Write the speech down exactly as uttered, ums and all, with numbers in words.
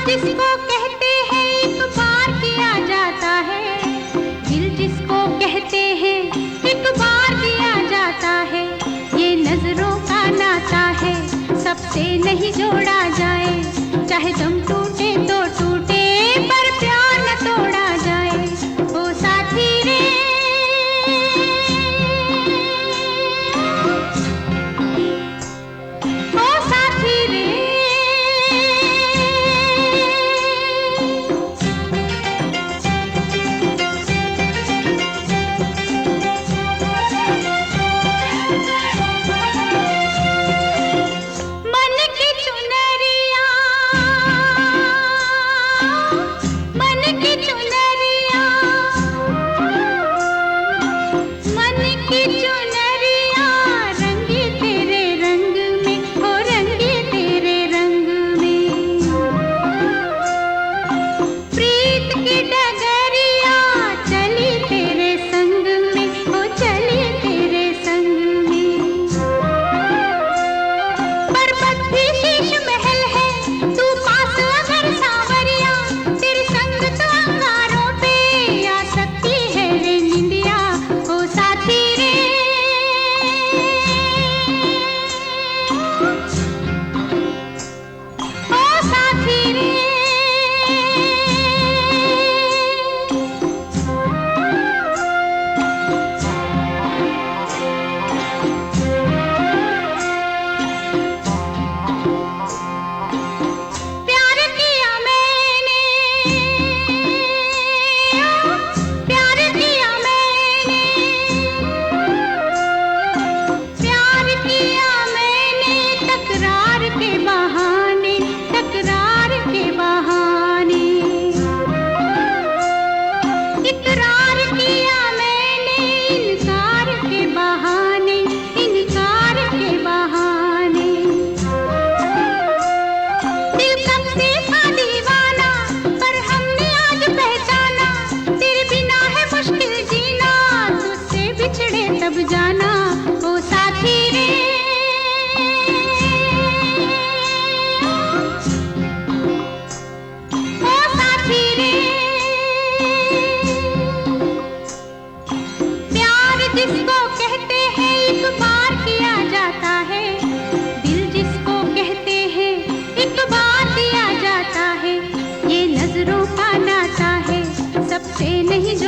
जिसको कहते हैं एक बार किया जाता है, दिल जिसको कहते हैं एक बार दिया जाता है। ये नजरों का नाता है, सबसे नहीं जोड़ा जाए, चाहे दम टूटे तो टूटे पर प्यार न तोड़ा जाए। ओ साथी रे, ओ साथी रे, तब जाना। ओ साथी रे, ओ साथी रे, प्यार जिसको कहते हैं एक बार किया जाता है, दिल जिसको कहते हैं एक बार दिया जाता है। ये नजरों का नाता है, सबसे नहीं जो